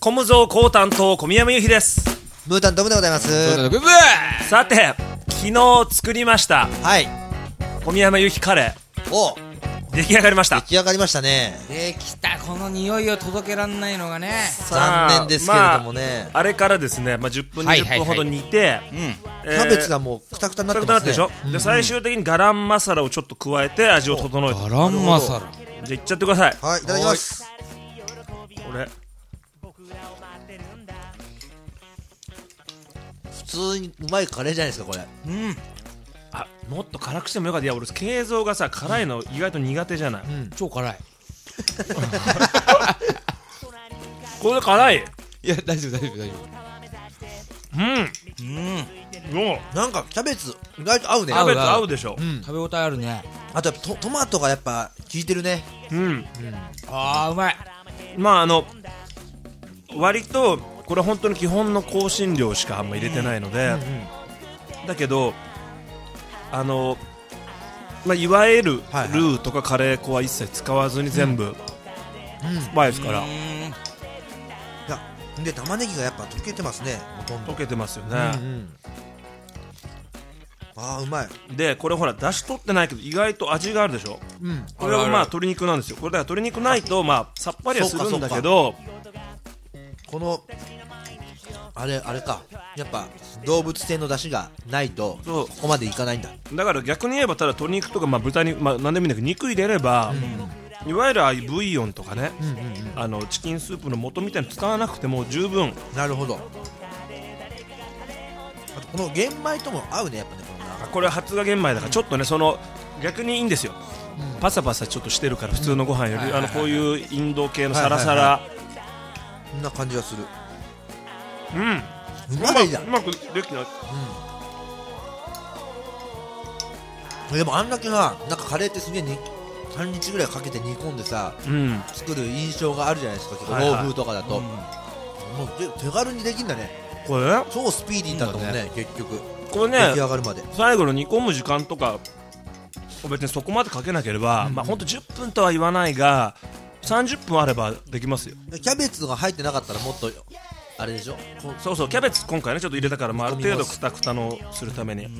コムゾー高担当小宮山由紀です。 ムータントムでございます。 さて昨日作りましたはい、 小宮山由紀カレおー出来上がりました。 出来上がりましたね。 できた。この匂いを届けらんないのがね、 残念ですけれどもね、 あれからですね、10分20分ほど煮て、 キャベツがもうクタクタになってますね。 でしょ、で最終的にガランマサラをちょっと加えて味を整えて、 ガランマサラ。 じゃあいっちゃってください。 はい、いただきます。 これ普通にうまいカレーじゃないですかこれ。 もっと辛くしてもよかった。いや俺慶三がさ辛いの意外と苦手じゃない、 超辛い。 これ辛い。 いや大丈夫大丈夫大丈もうなんかキャベツ意外と合うね。 キャベツ合うでしょ。 夫。食べ応えあるね。 あとやっぱトマトがやっぱ効いてるね。 あーうまい。 割とこれ本当に基本の香辛料しかあんま入れてないので、だけどいわゆるルーとかカレー粉は一切使わずに全部スパイスからいやで玉ねぎがやっぱ溶けてますね。ほとんど溶けてますよね、 あーうまい。 でこれほら出汁取ってないけど意外と味があるでしょ、これは鶏肉なんですよ。これだから鶏肉ないとさっぱりはするんだけど、 このあれか、やっぱ動物性の出汁がないとそうここまでいかないんだ。 だから逆に言えばただ鶏肉とか豚肉、何でもいいんだけど肉入れれば、いわゆるああいうブイヨンとかね、チキンスープの素みたいに使わなくても十分。 なるほど。あとこの玄米とも合うねやっぱね。 これは発芽玄米だからちょっとね逆にいいんですよ、パサパサちょっとしてるから普通のご飯より、こういうインド系のサラサラ、 こんな感じがする。 うまいじゃん。 うまくできた。 でもあんだけなんかカレーってすげえ3日ぐらいかけて煮込んでさ、作る印象があるじゃないですか。結構欧風とかだと、もう手軽にできんだね。 これ超スピーディーだと思うね、結局これね出来上がるまで。 最後の煮込む時間とか別にそこまでかけなければ、ほんと10分とは言わないが30分あればできますよ。 キャベツが入ってなかったらもっとあれでしょ。 そうそう、キャベツ今回ねちょっと入れたから、ある程度クタクタのするために。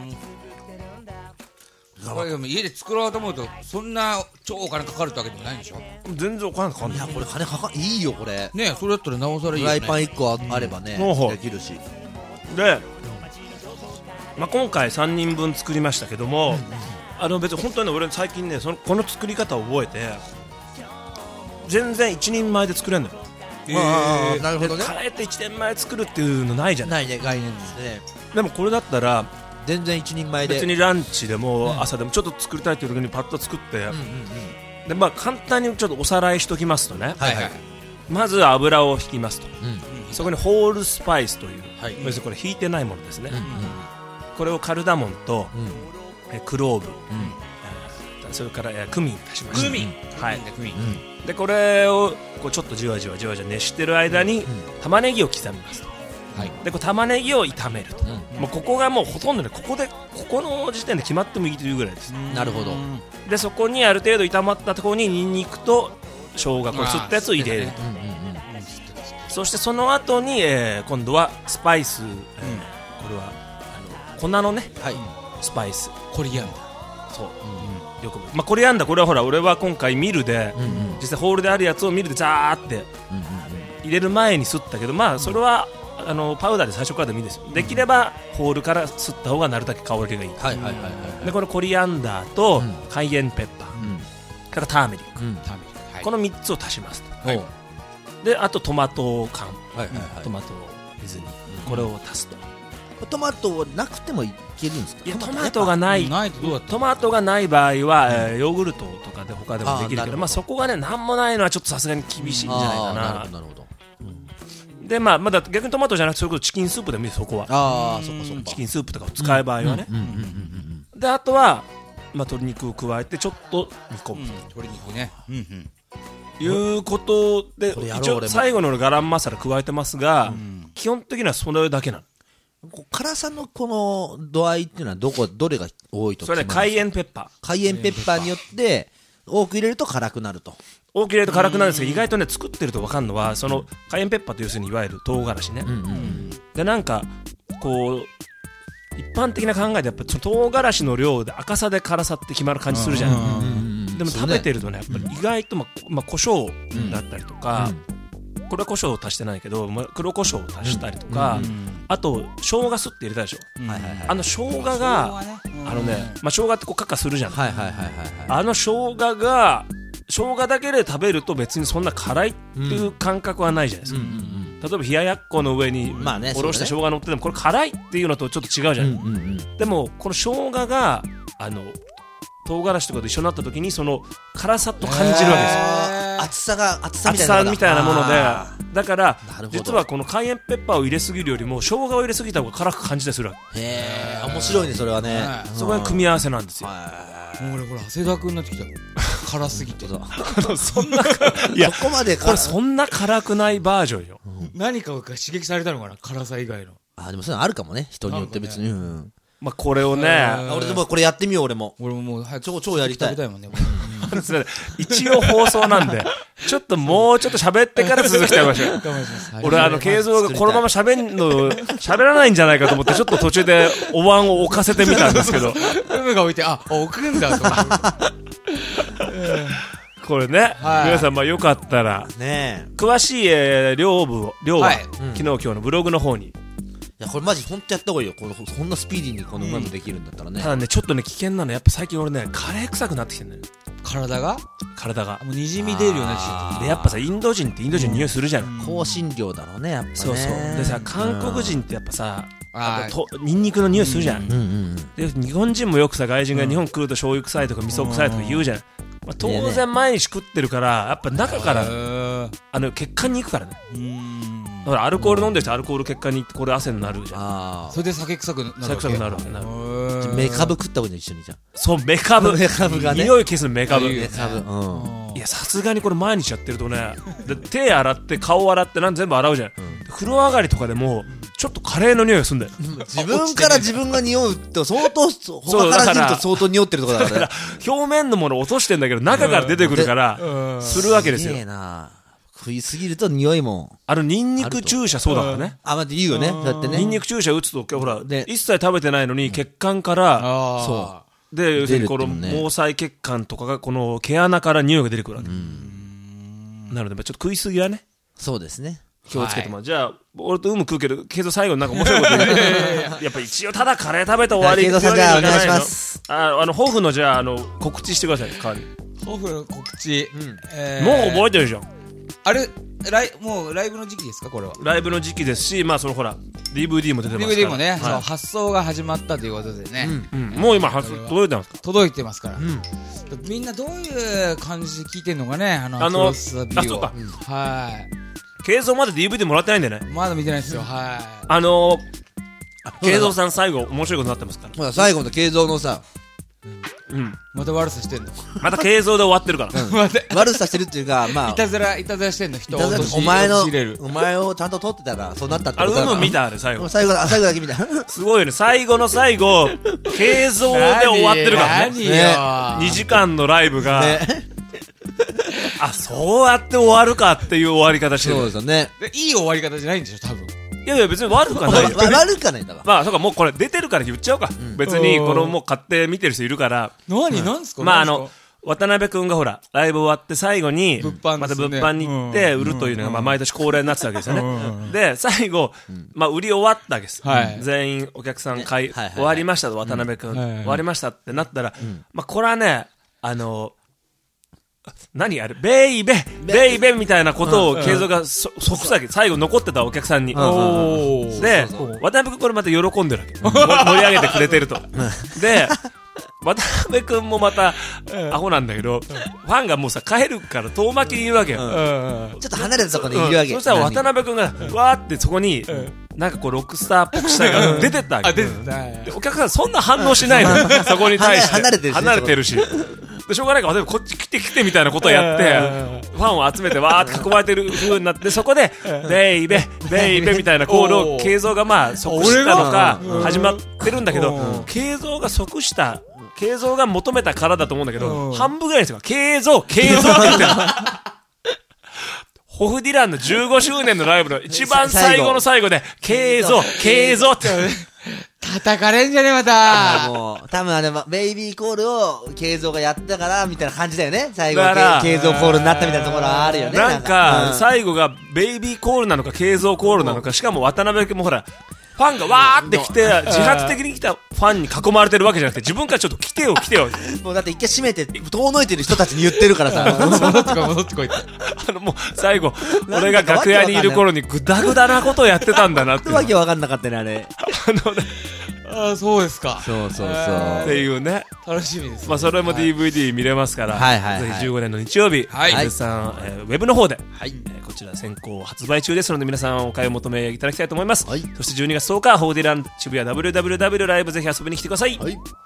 これでも家で作ろうと思うとそんな超お金かかるってわけでもないんでしょ。 全然お金かかんない。 いやこれ金かかんいいよこれ。 ねえ、それだったらなおさらいいよね。 フライパン1個あればね、できるし。 で、今回3人分作りましたけども、別に本当に俺最近ねこの作り方を覚えて全然1人前で作れんのよ。 なるほどね。 カレーって1人前作るっていうのないじゃない。 ないね、概念ですね。 でもこれだったら全然一人前で別にランチでも朝でもちょっと作りたいという時にパッと作って、で簡単にちょっとおさらいしときますとね、まず油を引きますと、そこにホールスパイスという、別にこれ引いてないものですね、これをカルダモンと、クローブ、それからクミン足しました。クミンでこれをちょっとじわじわ熱してる間に玉ねぎを刻みますと。で玉ねぎを炒めると、もうここがもうほとんどねここの時点で決まってもいいというぐらいです。 なるほど。でそこにある程度炒まったところにニンニクと生姜これ吸ったやつを入れる、そしてその後に、今度はスパイス、これは粉のね、スパイスコリアンダー。 そう、よくコリアンダーこれはほら俺は今回ミルで、実際ホールであるやつをミルでザーって入れる前に吸ったけど、それはパウダーで最初からでもいいですよ。できればホールから吸った方がなるだけ香りがいい。でこのコリアンダーとカイエンペッパーからターメリック、この3つを足しますと。であとトマト缶、トマト水にこれを足すと。 トマトなくてもいけるんですか。 いやトマトがない場合は、ヨーグルトとかで他でもできるけど、そこがね何もないのはちょっとさすがに厳しいんじゃないかな。 なるほど。 でまだ逆にトマトじゃなくてそれこそチキンスープでもいいです。そこはチキンスープとかを使う場合はね。であとは、鶏肉を加えてちょっと煮込む、 鶏肉ね、 いうことで一応最後のガランマサラ加えてますが、基本的にはそれだけなの。 辛さのこの度合いっていうのはどれが多いと。 それはカイエンペッパー。 カイエンペッパーによって多く入れると辛くなると。 大きく入れると辛くなるんですけど、意外とね作ってると分かるのはそのカイエンペッパーと要するにいわゆる唐辛子ね、でなんかこう一般的な考えでやっぱ唐辛子の量で赤さで辛さって決まる感じするじゃん。でも食べてるとねやっぱり意外と胡椒だったりとか、これは胡椒を足してないけど黒胡椒を足したりとか、あと生姜すって入れたでしょ。生姜が生姜ってこうカッカするじゃん。生姜だけで食べると別にそんな辛いっていう感覚はないじゃないですか。例えば冷ややっこの上におろした生姜乗っててもこれ辛いっていうのとちょっと違うじゃん。でもこの生姜が唐辛子とかと一緒になった時にその辛さと感じるわけですよ。 厚さみたいなもので、だから実はこのカイエンペッパーを入れすぎるよりも生姜を入れすぎた方が辛く感じたりするわけ。 面白いねそれはね。 そこが組み合わせなんですよ。 もう俺これ汗だくになってきた辛すぎてそんないやそこまでこれそんな辛くないバージョンよ。 何かが刺激されたのかな、辛さ以外の。 でもそういうのあるかもね、人によって別に。 これをね、 俺でもこれやってみよう。俺ももう早く超やりたい。 食べたいもんね。 一応放送なんでちょっともうちょっと喋ってから続きたいましょう。俺慶三がこのまま喋らないんじゃないかと思ってちょっと途中でお椀を置かせてみたんですけどが置いて置くんだとこれね、皆さんよかったら詳しい量は昨日今日のブログの方に。 いやこれマジ本当やった方がいいよ。そんなスピーディーにこのままできるんだったらね。 ただねちょっとね危険なのやっぱ最近俺ねカレー臭くなってきてるんだよ。 体がもうにじみ出るようになってきてでやっぱさインド人ってインド人の匂いするじゃん。 香辛料だろうねやっぱね。 そうでさ韓国人ってやっぱさニンニクの匂いするじゃん。で日本人もよくさ外人が日本来ると醤油臭いとか味噌臭いとか言うじゃん。当然毎日食ってるからやっぱ中から血管に行くからね。だからアルコール飲んでる人アルコール血管に行ってこれ汗になるじゃん。 それで酒臭くなるわけ。 酒臭くなるわけな。 メカブ食った方がいい一緒にじゃん。 そうメカブがね。 匂い消すメカブ。いやさすがにこれ毎日やってるとね手洗って顔洗って全部洗うじゃん。風呂上がりとかでもちょっとカレーの匂いがするんだよ。 自分から自分が匂うと相当他から見ると相当匂ってるところだから表面のものを落としてんだけど中から出てくるからするわけですよ。 食いすぎると匂いもニンニク注射そうだからね。 待って言うよね。だってねニンニク注射打つとほら一切食べてないのに血管からそうで要するにこの毛細血管とかがこの毛穴から匂いが出てくるわけなのでちょっと食いすぎはねそうですね気をつけてもじゃあ俺と食うけどけど最後になんか面白いこと言うやっぱ一応ただカレー食べて終わりけどさんじゃあお願いします。 ホフのじゃあ告知してください。代わりにホフの告知もう覚えてるじゃん。 あれもうライブの時期ですかこれは。 ライブの時期ですしそのほら DVD も出てますから DVD もね発送が始まったということでねもう今届いてますか。 届いてますからみんなどういう感じで聞いてんのかねクロスビューを。 そうかはい慶三まで DVD もらってないんだよね。 まだ見てないですよ。はい慶三さん最後面白いことになってますから。 ほら最後の慶三のさまた悪さしてんの。 また慶三で終わってるから。 悪さしてるっていうかいたずらしてんの人をお前をちゃんと撮ってたらそうなったってことだ。 見たあれ最後だけ見た。 すごいよね最後の最後慶三で終わってるからね。2時間のライブがそうやって終わるかっていう終わり方してる。 そうですよね。 いい終わり方じゃないんでしょ多分。 いや別に悪くはない。 悪くはないんだわ。 そうかもうこれ出てるから言っちゃおうか。別にこのもう買って見てる人いるから。 なんすか。 渡辺くんがほらライブ終わって最後にまた物販に行って売るというのが毎年恒例になってたわけですよね。で最後売り終わったわけです。全員お客さん終わりましたと渡辺くん終わりましたってなったらこれはね何あれベイベみたいなことを慶三が即座最後残ってたお客さんにで渡辺君これまた喜んでるわけ盛り上げてくれてるとで渡辺君もまたアホなんだけどファンがもうさ帰るから遠巻きにいるわけよ。 ちょっと離れたところにいるわけ。 そしたら渡辺君がわーってそこになんかこうロックスターっぽくしたいが出てったわけ。お客さんそんな反応しないのそこに対して離れてるしでしょうがないからこっち来てみたいなことをやってファンを集めてわーって囲まれてる風になってそこでベイベみたいなコールを慶三が即したのか始まってるんだけど慶三が即した慶三が求めたからだと思うんだけど、半分ぐらいですよ。慶三って言ってる。ホフディランの15周年のライブの一番最後の最後で、慶三って。 叩かれんじゃねまた。 もう、多分ベイビーコールを、慶三がやったから、みたいな感じだよね。最後、慶三コールになったみたいなところはあるよね。 なんか、最後が、ベイビーコールなのか、慶三コールなのか、しかも渡辺君もほら、ファンがわーって来て、自発的に来たファンに囲まれてるわけじゃなくて、自分からちょっと来てよ。 もうだって一回閉めて、遠のいてる人たちに言ってるからさ。 戻ってこいって。 もう、最後、俺が楽屋にいる頃にグダグダなことをやってたんだなって。 わけわかんなかったね、あれ。 ああ、そうですか。 そう。 っていうね。 楽しみです。 まあ、それも DVD 見れますから、ぜひ15年の日曜日、絶賛、ウェブの方で、こちら先行発売中ですので、皆さんお買い求めいただきたいと思います。そして12月10日、ホーディラン渋谷 WWW ライブぜひ遊びに来てください。